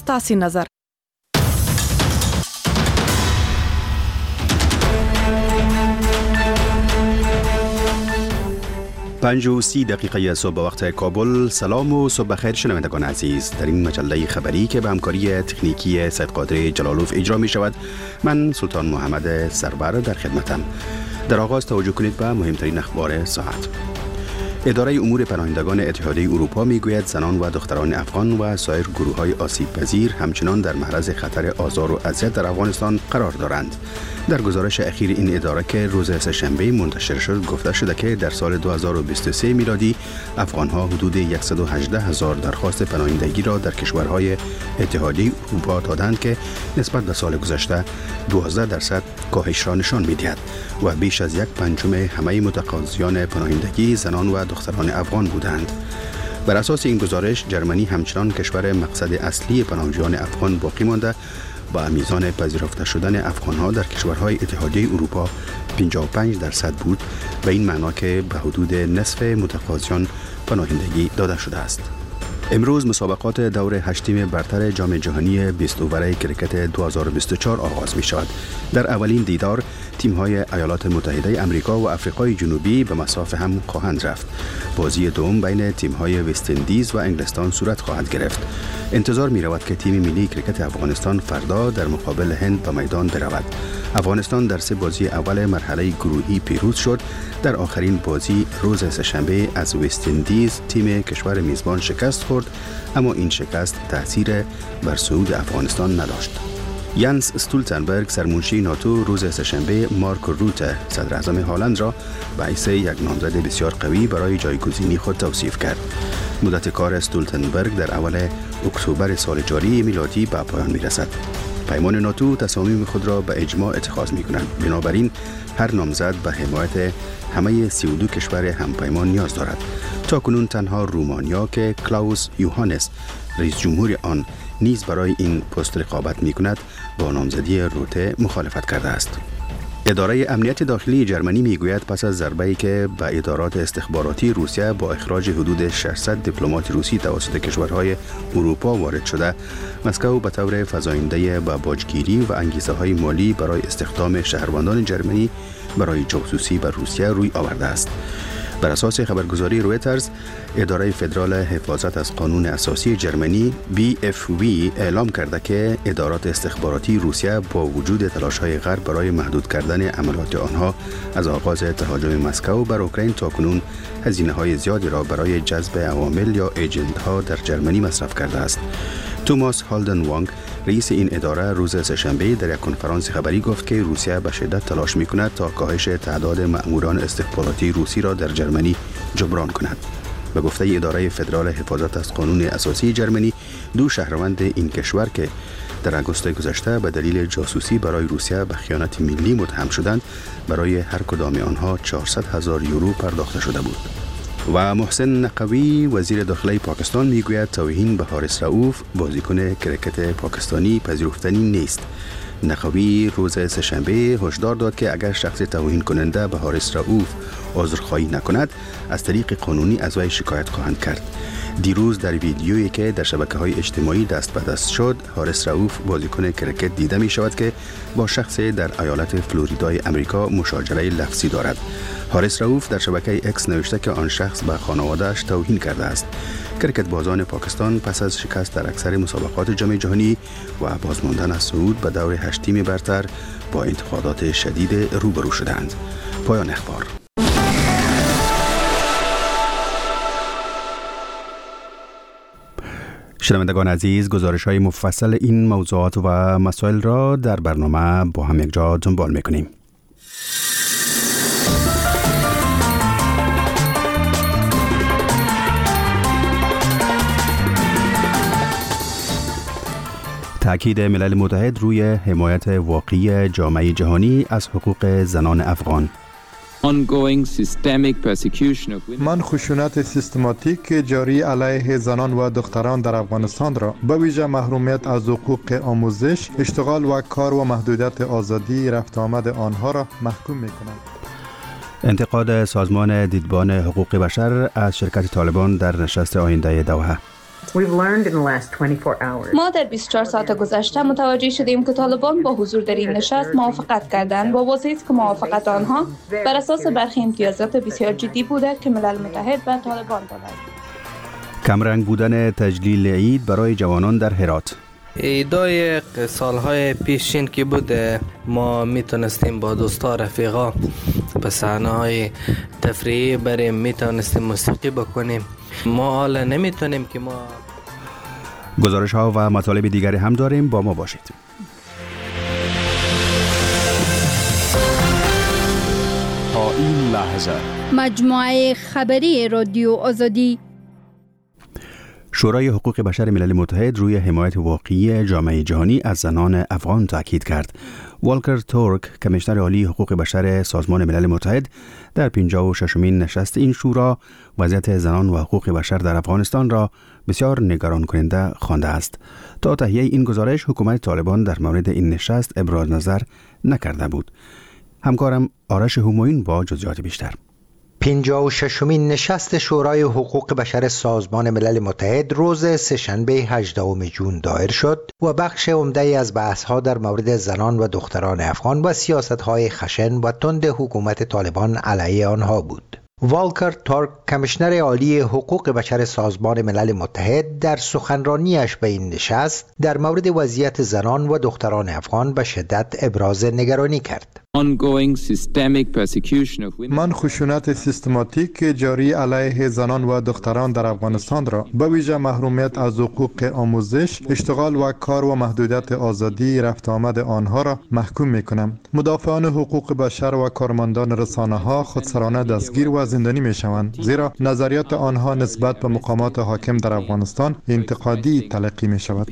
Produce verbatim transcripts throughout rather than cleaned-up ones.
ستاسي نظر. پنج و سی دقیقه صبح وقت کابل. سلام و صبح بخیر شنوندگان عزیز. در این مجله خبری که به همکاری تکنیکی سید قادر جلالوف اجرا می شود، من سلطان محمد سرور در خدمتم. در آغاز توجه کنید به مهمترین اخبار ساعت. اداره امور پناهندگان اتحادیه اروپا میگوید زنان و دختران افغان و سایر گروه‌های آسیب پذیر همچنان در معرض خطر آزار و اذیت در افغانستان قرار دارند. در گزارش اخیر این اداره که روز سه‌شنبه منتشر شد گفته شده که در سال دو هزار و بیست و سه میلادی افغان‌ها حدود صد و هجده هزار درخواست پناهندگی را در کشورهای اتحادیه اروپا دادند که نسبت به سال گذشته دوازده درصد کاهش را نشان می‌دهد و بیش از یک پنجم همه متقاضیان پناهندگی زنان و دختران افغان بودند. بر اساس این گزارش جرمنی همچنان کشور مقصد اصلی پناهجویان افغان باقی مانده با میزان پذیرفته شدن افغان‌ها در کشورهای اتحادیه اروپا پنجاه و پنج درصد بود، به این معنا که به حدود نصف متقاضیان پناهندگی داده شده است. امروز مسابقات دور هشتم برتر جام جهانی بیست اوور کرکت دو هزار و بیست و چهار آغاز می شود. در اولین دیدار تیم‌های ایالات متحده آمریکا و آفریقای جنوبی به مسافه هم خواهند رفت. بازی دوم بین تیم‌های وست اندیز و انگلستان صورت خواهد گرفت. انتظار می رود که تیم ملی کرکت افغانستان فردا در مقابل هند به میدان برود. افغانستان در سه بازی اول مرحله گروهی پیروز شد. در آخرین بازی روز سه‌شنبه از وست اندیز تیم کشور میزبان شکست خورد، اما این شکست تأثیر بر صعود افغانستان نداشت. یانس استولتنبرگ سرمنشی ناتو روز سه‌شنبه مارک روته صدر اعظم هلند را به حیث یک نامزد بسیار قوی برای جایگزینی خود توصیف کرد. مدت کار استولتنبرگ در اول اکتبر سال جاری میلادی به پایان میرسد. پیمان ناتو تصامیم خود را به اجماع اتخاذ می کنند. بنابراین هر نامزد به حمایت همه سی و دو کشور همپیمان نیاز دارد. تا کنون تنها رومانیا که کلاوس یوهانس رئیس جمهور آن نیز برای این پست رقابت می کند با نامزدی روته مخالفت کرده است. اداره امنیت داخلی جرمنی میگوید پس از ضربه‌ای که به ادارات استخباراتی روسیه با اخراج حدود ششصد دیپلمات روسی توسط کشورهای اروپا وارد شده، مسکو به طور فزاینده به باجگیری و انگیزه‌های مالی برای استخدام شهروندان جرمنی برای جاسوسی به روسیه روی آورده است. بر اساس خبرگزاری رویترز، اداره فدرال حفاظت از قانون اساسی جرمنی بی اف وی اعلام کرده که ادارات استخباراتی روسیه با وجود تلاش‌های غرب برای محدود کردن عملیات آنها از آغاز تهاجم مسکو بر اوکراین تاکنون هزینه‌های زیادی را برای جذب عوامل یا ایجنت‌ها در جرمنی مصرف کرده است. توماس هالدن وانگ رئیس این اداره روز سه‌شنبه در یک کنفرانس خبری گفت که روسیه به شدت تلاش می‌کند تا کاهش تعداد مأموران استخباراتی روسی را در جرمنی جبران کند. به گفته اداره فدرال حفاظت از قانون اساسی جرمنی، دو شهروند این کشور که در آگوست گذشته به دلیل جاسوسی برای روسیه به خیانت ملی متهم شدند، برای هر کدام آنها چهارصد هزار یورو پرداخته شده بود. و محسن نقوی وزیر داخلی پاکستان میگوید توهین به حارث رؤوف بازیکن کرکت پاکستانی پذیرفتنی نیست. نقوی روز سه‌شنبه هشدار داد که اگر شخص توهین کننده به حارث رؤوف عذرخواهی نکند، از طریق قانونی از وی شکایت خواهند کرد. دیروز در ویدیویی که در شبکه‌های اجتماعی دست به دست شد، حارث رؤوف بازیکن کرکت دیده می شود که با شخصی در ایالت فلوریدای امریکا مشاجره لفظی دارد. حارث رؤوف در شبکه اکس نوشته که آن شخص به خانواده‌اش توهین کرده است. کرکت بازان پاکستان پس از شکست در اکثر مسابقات جام جهانی و بازماندن از صعود به دور هشتم برتر با انتقادات شدید روبرو شدند. پایان اخبار. شنوندگان عزیز، گزارش های مفصل این موضوعات و مسائل را در برنامه با هم یک جا دنبال میکنیم. تأکید ملل متحد روی حمایت واقعی جامعه جهانی از حقوق زنان افغان. من خشونت سیستماتیک جاری علیه زنان و دختران در افغانستان را به ویژه محرومیت از حقوق آموزش، اشتغال و کار و محدودیت آزادی رفت آمد آنها را محکوم می کنم. انتقاد سازمان دیدبان حقوق بشر از شرکت طالبان در نشست آینده دوحه. ما در بیست و چهار ساعت گذشته متوجه شدیم که طالبان با حضور در این نشست موافقت کردند با وضعی است که موافقت آنها بر اساس برخی امتیازات بسیار جدی بوده که ملل متحد به طالبان داده. کمرنگ بودن تجلیل عید برای جوانان در هرات. ایدای سالهای پیشین که بوده ما میتونستیم با دوستا رفیقا به صحنه‌های تفریحی بریم، میتونستیم موسیقی بکنیم. ما حالا نمیتونیم که ما گزارش ها و مطالب دیگری هم داریم، با ما باشید. تا این لحظه مجموعه خبری رادیو آزادی. شورای حقوق بشر ملل متحد روی حمایت واقعی جامعه جهانی از زنان افغان تاکید کرد. والکر تورک، کمیشنر عالی حقوق بشر سازمان ملل متحد، در پنجاه و ششمین نشست این شورا وضعیت زنان و حقوق بشر در افغانستان را بسیار نگران کننده خوانده است. تا تهیه این گزارش حکومت طالبان در مورد این نشست ابراز نظر نکرده بود. همکارم آرش همایون با جزئیات بیشتر. پنجاه و ششمین نشست شورای حقوق بشر سازمان ملل متحد روز سه‌شنبه هجدهم ژوئن دایر شد و بخش عمده از بحث‌ها در مورد زنان و دختران افغان و سیاست‌های خشن و تند حکومت طالبان علیه آنها بود. والکر تورک، کمیشنر عالی حقوق بشر سازمان ملل متحد، در سخنرانیش به این نشست در مورد وضعیت زنان و دختران افغان به شدت ابراز نگرانی کرد. من خشونت سیستماتیک جاری علیه زنان و دختران در افغانستان را، به ویژه محرومیت از حقوق آموزش، اشتغال و کار و محدودیت آزادی رفت آمد آنها را محکوم می کنم. مدافعان حقوق بشر و کارمندان رسانه ها خودسرانه دستگیر و زندانی می شوند، زیرا نظریات آنها نسبت به مقامات حاکم در افغانستان انتقادی تلقی می شود.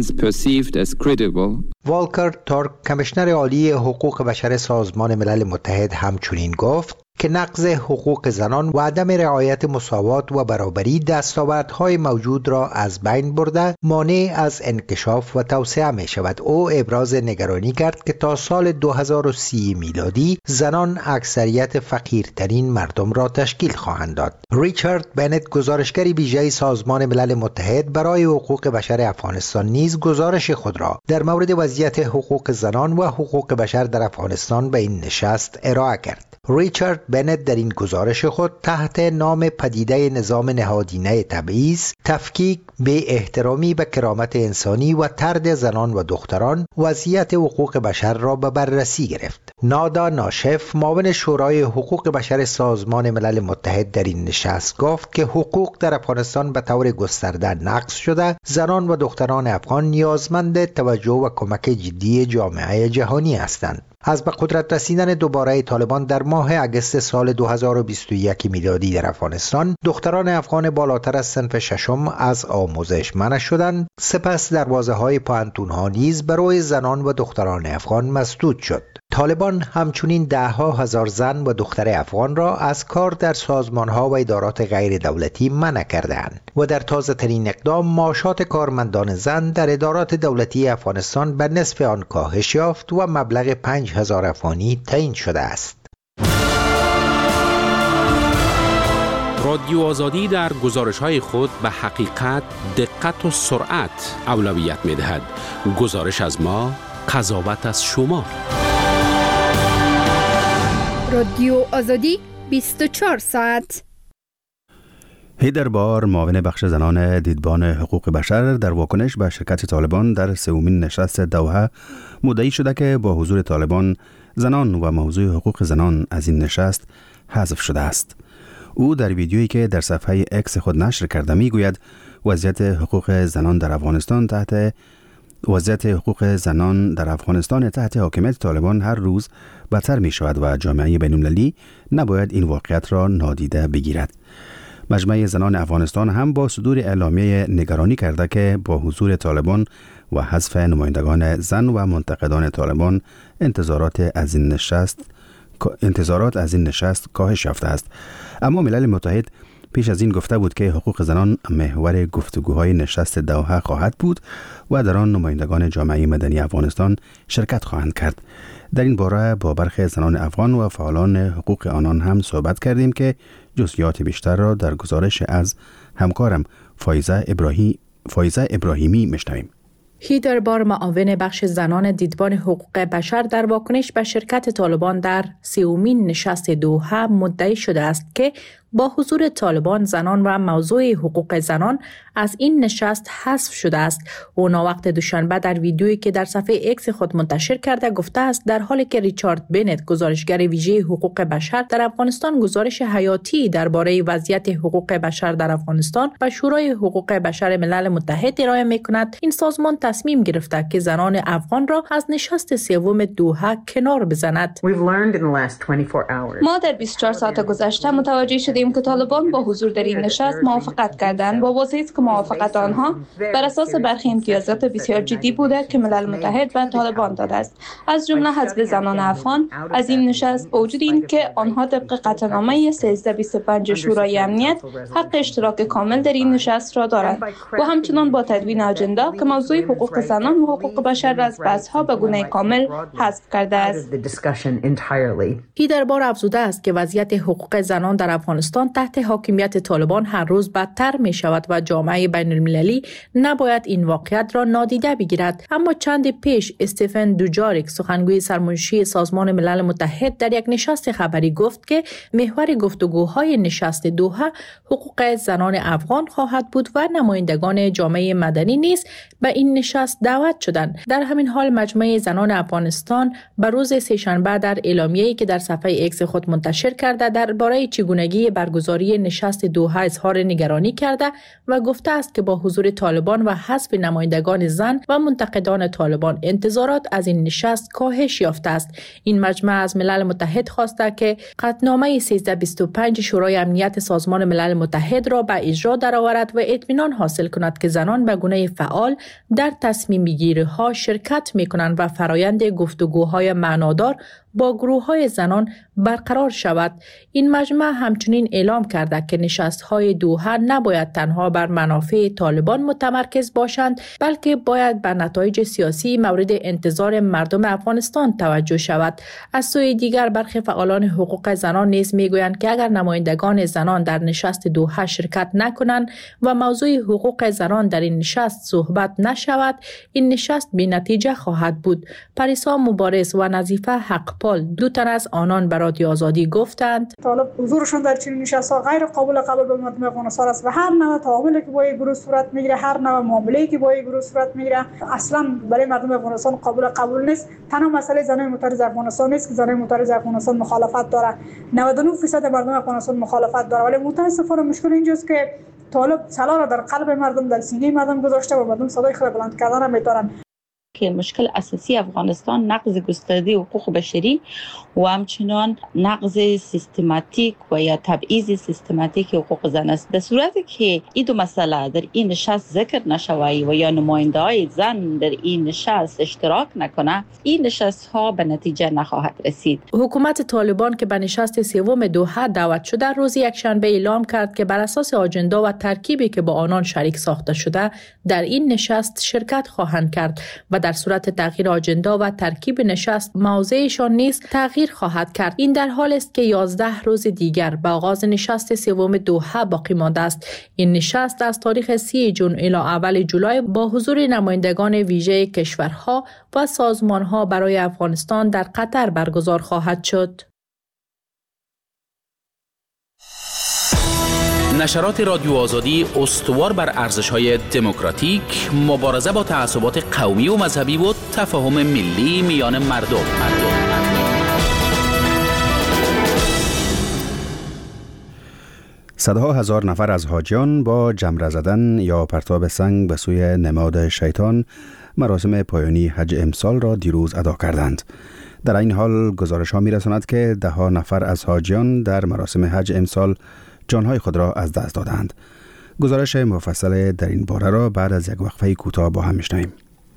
والکر تورک، کمیشنر عالی حقوق بشر سازمان ملل متحد، همچنین گفت که نقض حقوق زنان و عدم رعایت مساوات و برابری دستاوردهای موجود را از بین برده مانع از انکشاف و توسعه می شود. او ابراز نگرانی کرد که تا سال دو هزار و سی میلادی زنان اکثریت فقیرترین مردم را تشکیل خواهند داد. ریچارد بنت، گزارشگر ویژه سازمان ملل متحد برای حقوق بشر افغانستان، نیز گزارش خود را در مورد وضعیت حقوق زنان و حقوق بشر در افغانستان به این نشست ارائه کرد. ریچارد بنت در این گزارش خود تحت نام پدیده نظام نهادینه تبعیض، تفکیک، بی احترامی به کرامت انسانی و طرد زنان و دختران وضعیت حقوق بشر را به بررسی گرفت. نادا ناشف، معاون شورای حقوق بشر سازمان ملل متحد، در این نشست گفت که حقوق در افغانستان به طور گسترده نقض شده، زنان و دختران افغان نیازمند توجه و کمک جدی جامعه جهانی هستند. از به قدرت رسیدن دوباره طالبان در ماه اگست سال دو هزار و بیست و یک میلادی در افغانستان، دختران افغان بالاتر از صنف ششم از آموزش منع شدند. سپس دروازه‌های پوهنتون‌ها نیز برای زنان و دختران افغان مسدود شد. طالبان همچنین ده ها هزار زن و دختر افغان را از کار در سازمان‌ها و ادارات غیر دولتی منع کردند و در تازه ترین اقدام معاشات کارمندان زن در ادارات دولتی افغانستان به نصف آن کاهش یافت و مبلغ پنج هزار افغانی تعیین شده است. رادیو آزادی در گزارش‌های خود به حقیقت، دقت و سرعت اولویت می‌دهد. گزارش از ما، قضاوت از شما. رادیو آزادی بیست و چهار ساعت. هیدر بار، معاون بخش زنان دیدبان حقوق بشر، در واکنش به شرکت طالبان در سومین نشست دوحه مدعی شده که با حضور طالبان زنان و موضوع حقوق زنان از این نشست حذف شده است. او در ویدیویی که در صفحه اکس خود نشر کرده میگوید وضعیت حقوق زنان در افغانستان تحت وضعیت حقوق زنان در افغانستان تحت حاکمیت طالبان هر روز بدتر می شود و جامعه بین‌المللی نباید این واقعیت را نادیده بگیرد. مجمع زنان افغانستان هم با صدور اعلامیه نگرانی کرده که با حضور طالبان و حذف نمایندگان زن و منتقدان طالبان انتظارات از این نشست انتظارات از این نشست کاهش یافته است. اما ملل متحد پیش از این گفته بود که حقوق زنان محور گفتگوهای نشست دوحه خواهد بود و در آن نمایندگان جامعه مدنی افغانستان شرکت خواهند کرد. در این باره با برخی زنان افغان و فعالان حقوق آنان هم صحبت کردیم که جزئیات بیشتر را در گزارش از همکارم فایزه ابراهیم فایزه ابراهیمی میشنویم. هیدر بار معاون بخش زنان دیدبان حقوق بشر در واکنش به شرکت طالبان در سیومین نشست دوحه مدعی شده است که با حضور طالبان زنان و موضوع حقوق زنان از این نشست حذف شده است. او وقت دوشنبه در ویدیویی که در صفحه ایکس خود منتشر کرده گفته است در حالی که ریچارد بنت گزارشگر ویژه حقوق بشر در افغانستان گزارش حیاتی درباره وضعیت حقوق بشر در افغانستان و شورای حقوق بشر ملل متحد ارائه می‌کند، این سازمان تصمیم گرفته که زنان افغان را از نشست سوم دوحه کنار بزند. ما در بیست و چهار ساعت گذشته متوجه شدیم که طالبان با حضور در این نشست موافقت کردند. با واضح است که موافقت آنها بر اساس برخی امتیازات بسیار جدی بوده که ملل متحد به طالبان داده است، از جمله حذف زنان افغان از این نشست، با وجود این که آنها طبق قطعنامه سیزده بیست و پنج شورای امنیت حق اشتراک کامل در این نشست را دارند و همچنان با تدوین اجندا که موضوع حقوق زنان و حقوق بشر را از بحث‌ها به گونه کامل حذف کرده است. هیدر بار افزوده است که وضعیت حقوق زنان در افغانستان تحت حاکمیت طالبان هر روز بدتر می شود و جامعه بین المللی نباید این واقعیت را نادیده بگیرد. اما چند پیش استیفن دوجاریک سخنگوی سرمنشی سازمان ملل متحد در یک نشست خبری گفت که محور گفتگوهای نشست دوحه حقوق زنان افغان خواهد بود و نمایندگان جامعه مدنی نیز به این نشست دعوت شدند. در همین حال مجمع زنان افغانستان به روز سه‌شنبه در اعلامیه‌ای که در صفحه ایکس خود منتشر کرده درباره چگونگی برگزاری نشست دوحه اظهار نگرانی کرده و گفته است که با حضور طالبان و حذف نمایندگان زن و منتقدان طالبان انتظارات از این نشست کاهش یافته است. این مجمع از ملل متحد خواسته که قطعنامه سیزده بیست و پنج شورای امنیت سازمان ملل متحد را به اجرا درآورد و اطمینان حاصل کند که زنان به گونه فعال در تصمیم گیری‌ها شرکت می‌کنند و فرایند گفتگوهای معنادار با گروه‌های زنان برقرار شود. این مجمع همچنین اعلام کرده که نشست‌های دوحه نباید تنها بر منافع طالبان متمرکز باشند، بلکه باید به نتایج سیاسی مورد انتظار مردم افغانستان توجه شود. از سوی دیگر برخی فعالان حقوق زنان نیز میگویند که اگر نمایندگان زنان در نشست دوحه شرکت نکنند و موضوع حقوق زنان در این نشست صحبت نشود، این نشست بی‌نتیجه خواهد بود. پریسا مبارز و نظیفه حقپال دو تن از آنان به رادیو آزادی گفتند طالب حضورشون در چنین نشست‌ها غیر قابل قبول به مردم افغانستان است و هر نوع تعاملی که با این گروه صورت میگیره، هر نوع معامله‌ای که با این گروه صورت میگیره اصلا برای مردم افغانستان قابل قبول نیست. تنها مسئله زنان معترض افغانستان نیست که زنان معترض افغانستان مخالفت داره، نود و نه درصد مردم افغانستان مخالفت داره، ولی متاسفانه مشکل اینجاست که طالب سلا را در قلب مردم، در سینه مردم گذاشته و مردم صدای خود بلند کردن نمیتونن. که مشکل اساسی افغانستان نقض گسترده حقوق بشری و همچنان نقض سیستماتیک و یا تبعیض سیستماتیک حقوق زن است. در صورتی که این دو مسئله در این نشست ذکر نشوی و یا نماینده های زن در این نشست اشتراک نکنه، این نشست ها به نتیجه نخواهد رسید. حکومت طالبان که به نشست سوم دوحه دعوت شده روز یکشنبه اعلام کرد که بر اساس آجندا و ترکیبی که با آنان شریک ساخته شده در این نشست شرکت خواهند کرد و در صورت تغییر آجندا و ترکیب نشست موضعشان نیز تغییر خواهد کرد. این در حال است که یازده روز دیگر به آغاز نشست سوم دوحه باقی مانده است. این نشست از تاریخ سی جون الی اول جولای با حضور نمایندگان ویژه کشورها و سازمانها برای افغانستان در قطر برگزار خواهد شد. نشرات رادیو آزادی استوار بر ارزش‌های دموکراتیک، مبارزه با تعصبات قومی و مذهبی و تفاهم ملی میان مردم. صدها هزار نفر از حاجیان با جمره زدن یا پرتاب سنگ به سوی نماد شیطان مراسم پایانی حج امسال را دیروز ادا کردند. در این حال گزارش ها می رساند که ده ها نفر از حاجیان در مراسم حج امسال جانهای خود را از دست دادند. گزارش مفصل در این باره را بعد از یک وقفه کوتاه با هم میشنویم.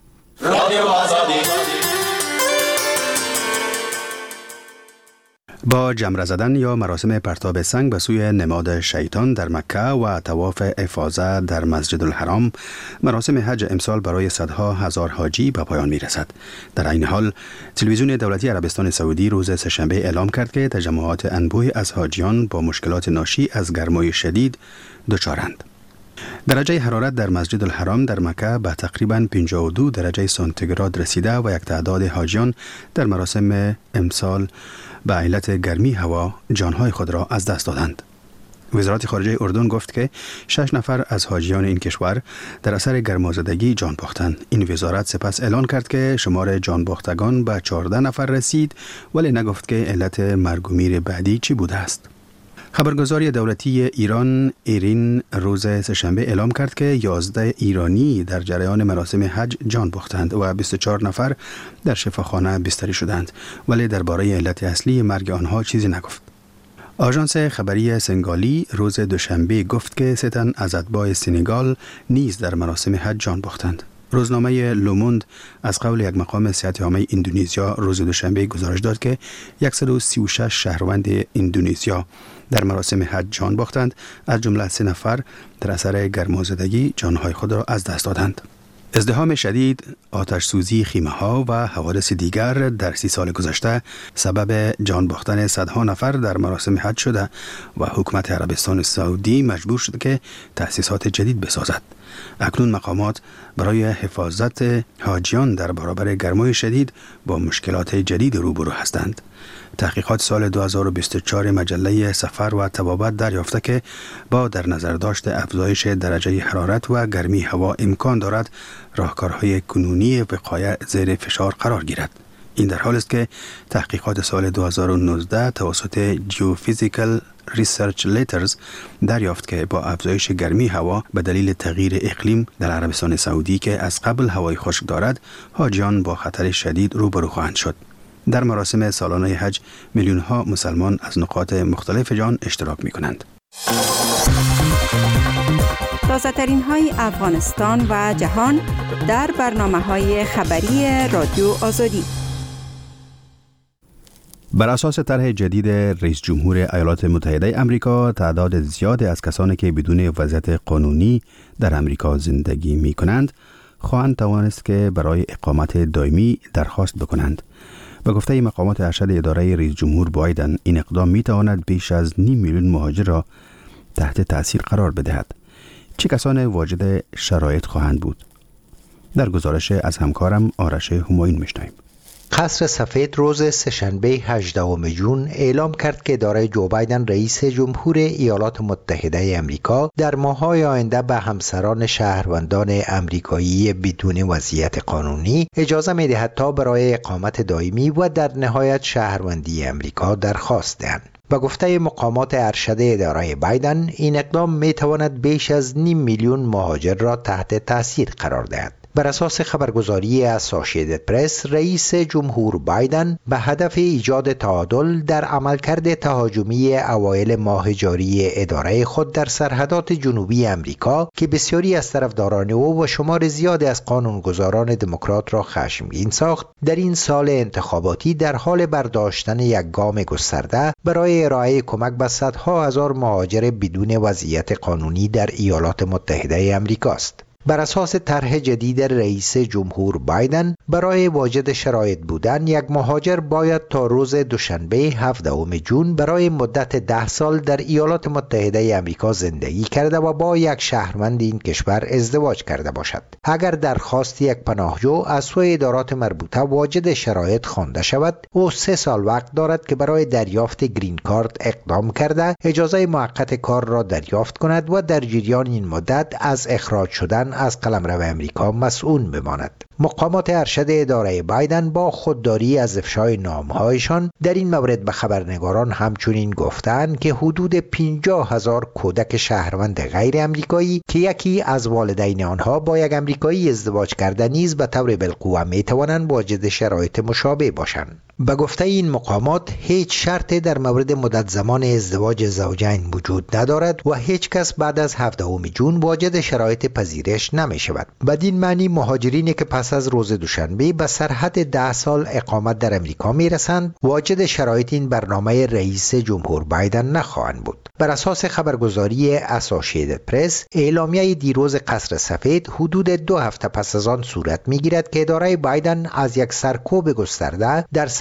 با جمره زدن یا مراسم پرتاب سنگ به سوی نماد شیطان در مکه و طواف افاضه در مسجد الحرام، مراسم حج امسال برای صدها هزار حاجی به پایان می رسد. در این حال تلویزیون دولتی عربستان سعودی روز سه‌شنبه اعلام کرد که تجمعات انبوهی از حاجیان با مشکلات ناشی از گرمای شدید دچارند. درجه حرارت در مسجد الحرام در مکه به تقریباً پنجاه و دو درجه سانتیگراد رسیده و یک تعداد حاجیان در مراسم امسال به علت گرمی هوا جانهای خود را از دست دادند. وزارت خارجه اردن گفت که شش نفر از حاجیان این کشور در اثر گرمازدگی جان باختند. این وزارت سپس اعلان کرد که شمار جان باختگان به چهارده نفر رسید، ولی نگفت که علت مرگ و میر بعدی چی بوده است. خبرگزاری دولتی ایران ایرین روز سه‌شنبه اعلام کرد که یازده ایرانی در جریان مراسم حج جان باختند و بیست و چهار نفر در شفاخانه بستری شدند، ولی درباره علت اصلی مرگ آنها چیزی نگفت. آژانس خبری سنگالی روز دوشنبه گفت که سه تن از اتباع سنگال نیز در مراسم حج جان باختند. روزنامه لوموند از قول یک مقام صحت عامه اندونزیا روز دوشنبه گزارش داد که صد و سی و شش شهروند اندونزیا در مراسم حج جان باختند، از جمله سه نفر در اثر گرمازدگی جانهای خود را از دست دادند. ازدحام شدید، آتش سوزی خیمه ها و حوادث دیگر در سی سال گذشته سبب جان باختن صدها نفر در مراسم حج شده و حکومت عربستان سعودی مجبور شد که تأسیسات جدید بسازد. اکنون مقامات برای حفاظت حاجیان در برابر گرمای شدید با مشکلات جدید روبرو هستند. تحقیقات سال دو هزار و بیست و چهار مجله سفر و طبابت دریافته که با در نظر داشت افزایش درجه حرارت و گرمی هوا امکان دارد راهکارهای کنونی وقایع زیر فشار قرار گیرد. این در حال است که تحقیقات سال دو هزار و نوزده توسط جیوفیزیکال ریسرچ لیترز دریافت که با افزایش گرمی هوا به دلیل تغییر اقلیم در عربستان سعودی که از قبل هوای خشک دارد، حاجیان با خطر شدید روبرو خواهند شد. در مراسم سالانه حج میلیون ها مسلمان از نقاط مختلف جهان اشتراک می کنند. تازه ترین های افغانستان و جهان در برنامه های خبری رادیو آزادی. بر اساس طرح جدید رئیس جمهور ایالات متحده آمریکا، تعداد زیادی از کسانی که بدون وضعیت قانونی در آمریکا زندگی می کنند خواهند توانست که برای اقامت دائمی درخواست بکنند. به گفته مقامات ارشد اداره رئیس جمهور بایدن، این اقدام می تواند بیش از نیم میلیون مهاجر را تحت تأثیر قرار بدهد. چه کسانی واجد شرایط خواهند بود؟ در گزارش از همکارم آرش همایون میشنویم. قصر سفید روز سه‌شنبه هجدهم ژوئن اعلام کرد که اداره جو بایدن رئیس جمهور ایالات متحده آمریکا در ماه‌های آینده به همسران شهروندان آمریکایی بدون وضعیت قانونی اجازه می‌دهد تا برای اقامت دائمی و در نهایت شهروندی آمریکا درخواست دهند. با گفته مقامات ارشد اداره بایدن، این اقدام می‌تواند بیش از نیم میلیون مهاجر را تحت تاثیر قرار دهد. بر اساس خبرگزاری اسوسییتد پرس، رئیس جمهور بایدن به هدف ایجاد تعادل در عملکرد تهاجمی اوایل ماه جاری اداره خود در سرحدات جنوبی آمریکا که بسیاری از طرفداران او و شمار زیادی از قانونگذاران دموکرات را خشمگین ساخت، در این سال انتخاباتی در حال برداشتن یک گام گسترده برای ارائه کمک به صدها هزار مهاجر بدون وضعیت قانونی در ایالات متحده آمریکا است. بر اساس طرح جدید رئیس جمهور بایدن، برای واجد شرایط بودن یک مهاجر باید تا روز دوشنبه هفدهم ژوئن برای مدت ده سال در ایالات متحده آمریکا زندگی کرده و با یک شهروند این کشور ازدواج کرده باشد. اگر درخواست یک پناهجو از سوی ادارات مربوطه واجد شرایط خوانده شود، او سه سال وقت دارد که برای دریافت گرین کارت اقدام کرده اجازه موقت کار را دریافت کند و در جریان این مدت از اخراج شدن از قلمرو امریکا مسئول بماند. مقامات ارشد اداره بایدن با خودداری از افشای نامهایشان در این مورد به خبرنگاران همچنین گفتند که حدود پنجاه هزار کودک شهروند غیر امریکایی که یکی از والدین آنها با یک امریکایی ازدواج کرده نیز به طور بالقوه می توانند واجد شرایط مشابه باشند. به گفته این مقامات، هیچ شرطی در مورد مدت زمان ازدواج زوجین وجود ندارد و هیچ کس بعد از هفدهم ژوئن واجد شرایط پذیرش نمی شود. بدین معنی مهاجرینی که پس از روز دوشنبه به سرحد ده سال اقامت در امریکا می رسند واجد شرایط این برنامه رئیس جمهور بایدن نخواهند بود. بر اساس خبرگزاری اسوسییتد پرس، اعلامیه دیروز قصر سفید حدود دو هفته پس از آن صورت می گیرد که اداره بایدن از یک سرکوب گسترده در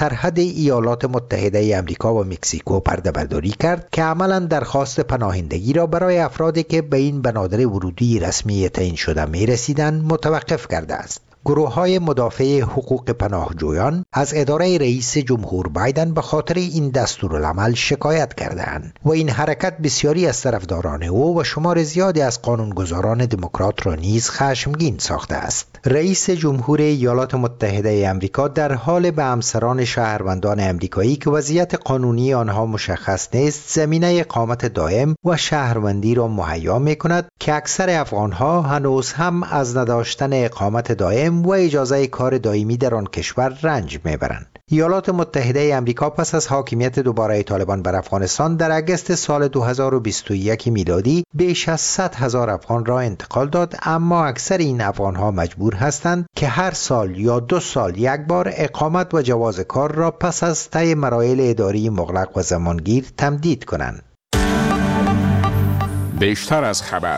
سرحد ایالات متحده ای آمریکا و مکزیکو پرده برداری کرد که عملاً درخواست پناهندگی را برای افرادی که به این بنادر ورودی رسمی تعیین شده می رسیدند متوقف کرده است. گروه‌های مدافع حقوق پناهجویان از اداره رئیس جمهور بایدن به خاطر این دستورالعمل شکایت کردند و این حرکت بسیاری از طرفداران او و شمار زیادی از قانونگذاران دموکرات را نیز خشمگین ساخته است. رئیس جمهور ایالات متحده ای آمریکا در حال به همسران شهروندان آمریکایی که وضعیت قانونی آنها مشخص نیست زمینه اقامت دائم و شهروندی را مهیا می‌کند که اکثر افغان‌ها هنوز هم از نداشتن اقامت دائم و اجازه کار دائمی در آن کشور رنج میبرند. ایالات متحده ای آمریکا پس از حاکمیت دوباره طالبان بر افغانستان در اگست سال دو هزار و بیست و یک میلادی بیش از صد هزار افغان را انتقال داد، اما اکثر این افغان‌ها مجبور هستند که هر سال یا دو سال یک بار اقامت و جواز کار را پس از طی مراحل اداری مغلق و زمانگیر تمدید کنند. بیشتر از خبر.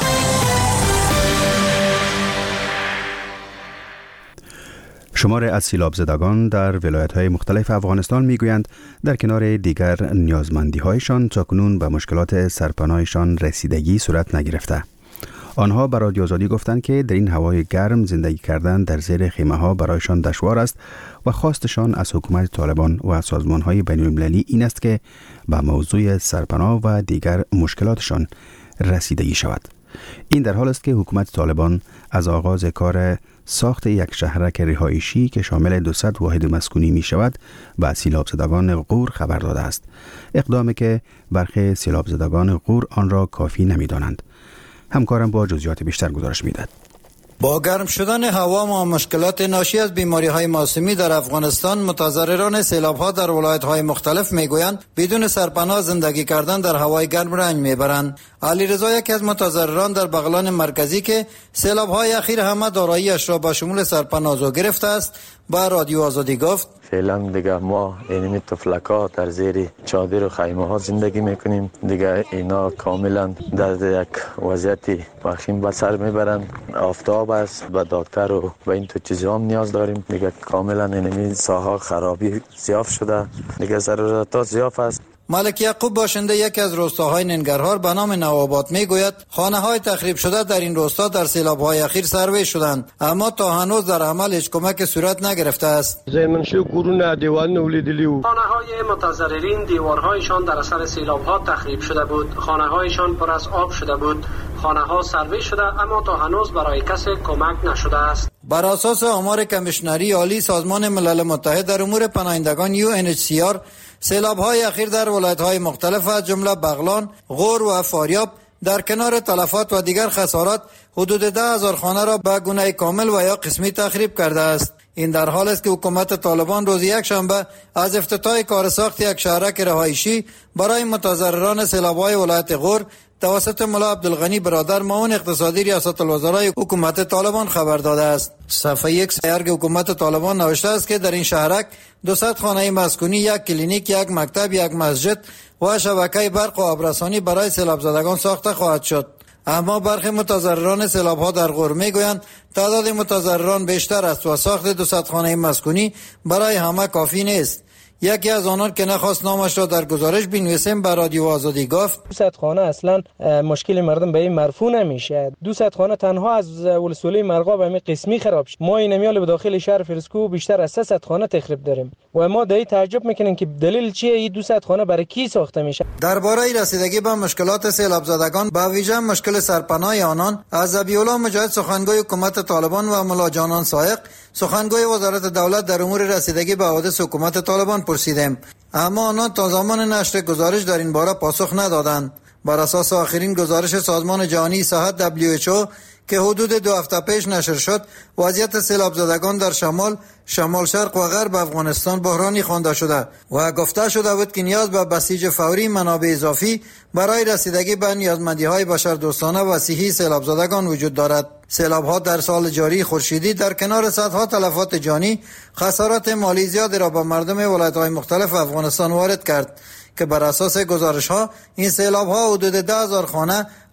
شمار از سیلاب زدگان در ولایت‌های مختلف افغانستان می‌گویند در کنار دیگر نیازمندی‌هایشان تاکنون به مشکلات سرپناهشان رسیدگی صورت نگرفته. آنها به رادیو آزادی گفتند که در این هوای گرم زندگی کردن در زیر خیمه‌ها برایشان دشوار است و خواستشان از حکومت طالبان و سازمان‌های بین‌المللی این است که به موضوع سرپناه و دیگر مشکلاتشان رسیدگی شود. این در حال است که حکومت طالبان از آغاز کار ساخت یک شهرک رهایشی که شامل دویست واحد مسکونی می شود به سیلاب زدگان غور خبر داده است. اقدامی که برخی سیلاب زدگان غور آن را کافی نمی دانند. همکارم با جزئیات بیشتر گزارش می دهد. با گرم شدن هوا و مشکلات ناشی از بیماری‌های موسمی در افغانستان، متضرران سیلاب‌ها در ولایت‌های مختلف می‌گویند بدون سرپناه زندگی کردن در هوای گرم رنج می‌برند. علیرضا یکی از متضرران در بغلان مرکزی که سیلاب‌های اخیر همه دارایی‌اش را با شمول سرپناه گرفته است، با رادیو آزادی گفت: فعلا دیگه ما اینمی تفلک‌ها در زیر چادر و خیمه ها زندگی میکنیم. دیگه اینا کاملا در یک وضعیت وخیم به سر میبرند. آفتاب است و دکتر و و این تو چیزا هم نیاز داریم. دیگه کاملا اینمی ساحه خرابی زیاد شده. دیگه ضرورت زیاد است. ملک یعقوب باشنده یکی از روستاهای ننگرهار به نام نوآباد میگوید خانه‌های تخریب شده در این روستا در سیلاب‌های اخیر سروی شدند، اما تا هنوز در عمل هیچ کمک صورت نگرفته است. زمینشو کورونه دیوار نولیدلی و خانه‌های متضررین دیوارهایشان در اثر سیلاب‌ها تخریب شده بود، خانه‌هایشان پر از آب شده بود، خانه‌ها سروی شده اما تا هنوز برای کسی کمک نشده است. بر اساس آمار کمیشنری عالی سازمان ملل متحد در امور پناهندگان یو ان اچ سی آر، سیلاب‌های اخیر در ولایت‌های مختلف از جمله بغلان، غور و فاریاب در کنار تلفات و دیگر خسارات حدود ده هزار خانه را به گونه کامل و یا قسمی تخریب کرده است. این در حال است که حکومت طالبان روز یک شنبه از افتتاح کار ساخت یک شهرک رهایشی برای متضرران سیلاب‌های ولایت غور توسط ملا عبدالغنی برادر معاون اقتصادی ریاست الوزرای حکومت طالبان خبر داده است. صفحه یک سیارگ حکومت طالبان نوشته است که در این شهرک دویست خانه مسکونی، یک کلینیک، یک مکتب، یک مسجد و شبکه برق و آبرسانی برای سیلاب زدگان ساخته خواهد شد. اما برخی متضرران سیلاب‌ها در غور میگویند تعداد متضرران بیشتر است و ساخت دویست خانه مسکونی برای همه کافی نیست. یکی از آنان که نخواست نامش را در گزارش بنویسیم به رادیو آزادی گفت: دویست خانه اصلا مشکل مردم به این مرفوع نمیشه. دویست خانه تنها از ولسوالی مرغاب همین قسمی خراب شد. ما این میال به داخل شهر فرسکو بیشتر از سیصد خانه تخریب داریم و ما دایی تعجب میکنیم که دلیل چیه این دویست خانه برای کی ساخته میشه. درباره رسیدگی به مشکلات سیلاب زدگان با ویژه مشکل سرپناه آنان از ذبیح‌الله مجاهد سخنگوی حکومت طالبان و ملا جانان سائق سخنگوی وزارت دولت در امور رسیدگی به حوادث حکومت طالبان پرسیدیم، اما آنان تا زمان نشر گزارش در این باره پاسخ ندادند. بر اساس آخرین گزارش سازمان جهانی صحت دبلیو اچ او که حدود دو هفته پیش نشر شد، وضعیت سیلاب زدگان در شمال، شمال شرق و غرب افغانستان بحرانی خوانده شده و گفته شده بود که نیاز به بسیج فوری منابع اضافی برای رسیدگی به نیازمندی‌های بشردوستانه و صحی سیلاب زدگان وجود دارد. سیلاب‌ها در سال جاری خورشیدی در کنار صدها تلفات جانی خسارات مالی زیادی را به مردم ولایت‌های مختلف افغانستان وارد کرد که بر اساس گزارش‌ها این سیلاب‌ها حدود ده هزار خانه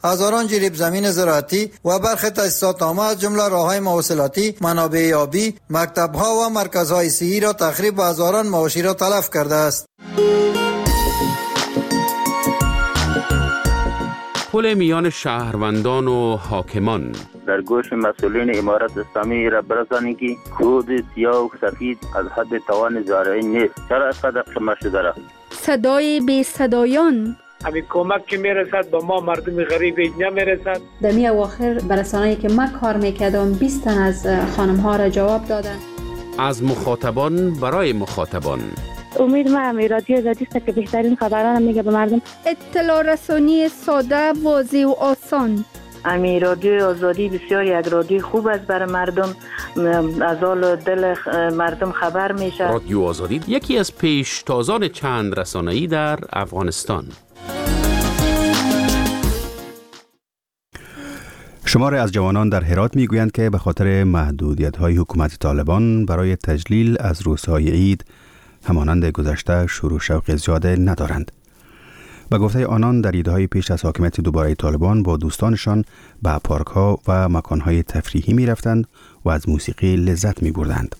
هزاران جریب زمین زراعتی و برخی تاسیسات عامه از جمله راههای مواصلاتی، منابع آبی، مکتب‌ها و مرکزهای صحی را تخریب و هزاران مواشی را تلف کرده است. پل میان شهروندان و حاکمان در گوش مسئولین امارت اسلامی را برسانید که کود سیاه و سفید از حد توان زارعی نیست. چرا اینقدر قمه شده را؟ صدای بی صدایان، همین کمک که میرسد به ما مردم غریب نمیرسد. در می اواخر برسانه‌ای که من کار میکردم بیست تن از خانم ها را جواب دادن. از مخاطبان برای مخاطبان. امید ما هم رادیو آزادی است که بهترین خبران میگه به مردم. اطلاع رسانی ساده، واضح و آسان. امی رادیو آزادی بسیار یک رادیو خوب است برای مردم، از حال دل مردم خبر میشه. رادیو آزادی یکی از پیشتازان چند رسانه‌ای در افغانستان. شماری از جوانان در هرات میگویند که به خاطر محدودیت‌های حکومت طالبان برای تجلیل از روزهای عید همانند گذشته شور و شوق زیاده ندارند. به گفته آنان در عیدهای پیش از حاکمیت دوباره طالبان با دوستانشان به پارک‌ها و مکان‌های تفریحی می‌رفتند و از موسیقی لذت می‌بردند.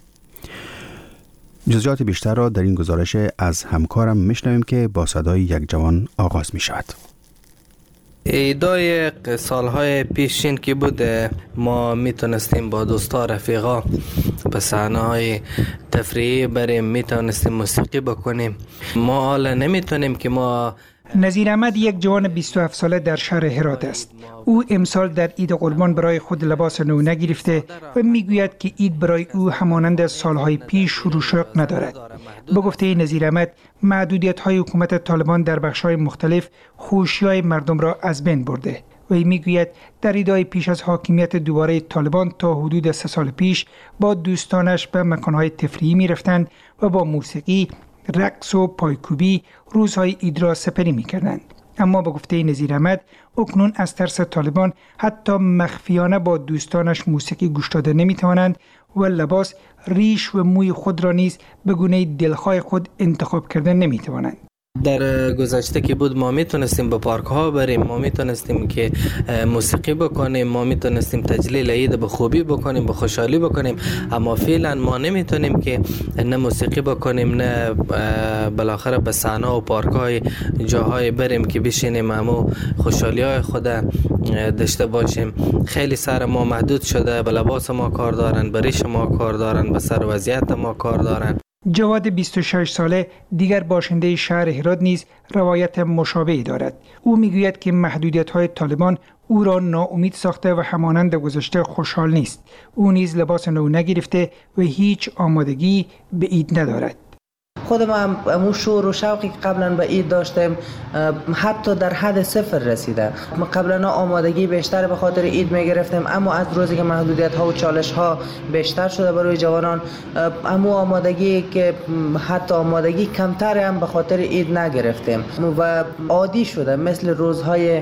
جزئیات بیشتر را در این گزارش از همکارم میشنویم که با صدای یک جوان آغاز می‌شود. عیدای سالهای پیشین که بود ما میتونستیم با دوستا رفیقا به صحنه‌های تفریحی بریم، میتونستیم موسیقی بکنیم. ما حالا نمیتونیم که ما نظیر احمد یک جوان بیست و هفت ساله در شهر هرات است. او امسال در عید قربان برای خود لباس نو نگرفته و میگوید که عید برای او همانند سالهای پیش شور و شوق ندارد. به گفته نظیر احمد، محدودیت‌های حکومت طالبان در بخش‌های مختلف خوشی‌های مردم را از بین برده. و میگوید در عیدهای پیش از حاکمیت دوباره طالبان تا حدود سه سال پیش با دوستانش به مکان‌های تفریحی می‌رفتند و با موسیقی، رقص و پایکوبی روزهای عید را سپری می‌کردند. اما به گفته نظیر احمد، اکنون از ترس طالبان حتی مخفیانه با دوستانش موسیقی گوش داده نمی‌توانند و لباس، ریش و موی خود را نیز به گونه دلخواه خود انتخاب کرده نمی‌توانند. در گذشته که بود ما میتونستیم به پارک ها بریم، ما میتونستیم که موسیقی بکنیم، ما میتونستیم تجلیل عید به خوبی بکنیم، به خوشحالی بکنیم، اما فعلا ما نمیتونیم که نه موسیقی بکنیم نه بالاخره به صحنه و پارک های جاهای بریم که بشینیم همو خوشحالی های خود داشته باشیم. خیلی سر ما محدود شده، به لباس ما کار دارن، به ریش ما کار دارن، به سر وضعیت ما کار دارن. جواد بیست و شش ساله دیگر باشنده شهر هرات نیز روایت مشابهی دارد. او میگوید که محدودیت‌های طالبان او را ناامید ساخته و همانند گذشته خوشحال نیست. او نیز لباس نو نگرفته و هیچ آمادگی به عید ندارد. خودم هم امو شور و شوقی که قبلا به عید داشتم حتی در حد صفر رسیده. ما قبلا آمادگی بیشتر به خاطر عید میگرفتم، اما از روزی که محدودیت ها و چالش ها بیشتر شده برای جوانان، امو آمادگی که حتی آمادگی کمتر هم به خاطر عید نگرفتم و عادی شده، مثل روزهای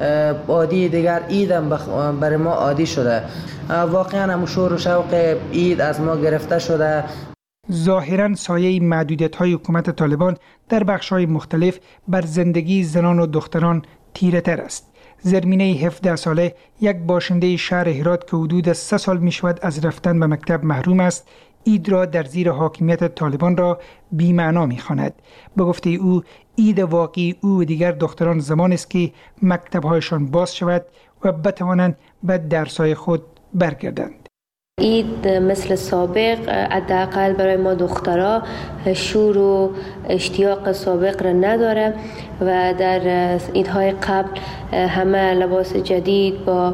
عادی دیگر عید هم برای ما عادی شده. واقعا امو شور و شوق عید از ما گرفته شده. ظاهراً سایه محدودیت‌های حکومت طالبان در بخش‌های مختلف بر زندگی زنان و دختران تیره تر است. زرمینه هفده ساله، یک باشنده شهر هرات که حدود سه سال می‌شود از رفتن به مکتب محروم است، عید را در زیر حاکمیت طالبان را بی‌معنا می‌خواند. به گفته او، عید واقعی او و دیگر دختران زمان است که مکتب‌هایشان باز شود و بتوانند به درس‌های خود برگردند. عید مثل سابق حداقل برای ما دخترها شور و اشتیاق سابق را نداره و در عیدهای قبل همه لباس جدید با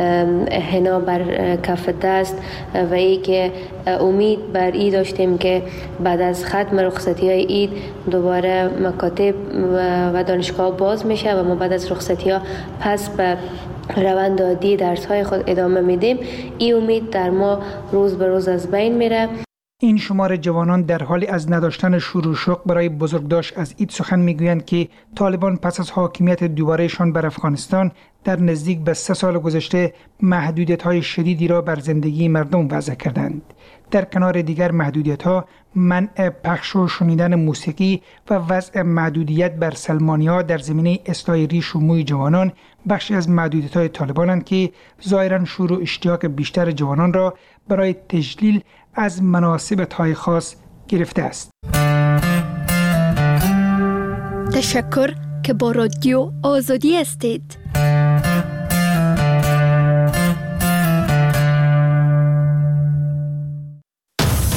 حنا بر کف دست و ای که امید بر عید داشتیم که بعد از ختم رخصتی های عید دوباره مکاتب و دانشگاه باز میشه و ما بعد از رخصتی ها پس به روند عادی درس های خود ادامه میدیم. این امید در ما روز به روز از بین میره. این شمار جوانان در حال از نداشتن شور و شوق برای بزرگداشت از عید سخن میگویند که طالبان پس از حاکمیت دوبارهشان بر افغانستان در نزدیک به سه سال گذشته محدودیت‌های شدیدی را بر زندگی مردم وضع کردند. در کنار دیگر محدودیت‌ها، منع پخش و شنیدن موسیقی و وضع محدودیت بر سلمانی‌ها در زمینه اصلاح ریش و موی جوانان بخشی از محدودیت‌های طالبانند که ظاهراً شور و اشتیاق بیشتر جوانان را برای تجلیل از مناسبت‌های خاص گرفته است. تشکر که با رادیو آزادی هستید.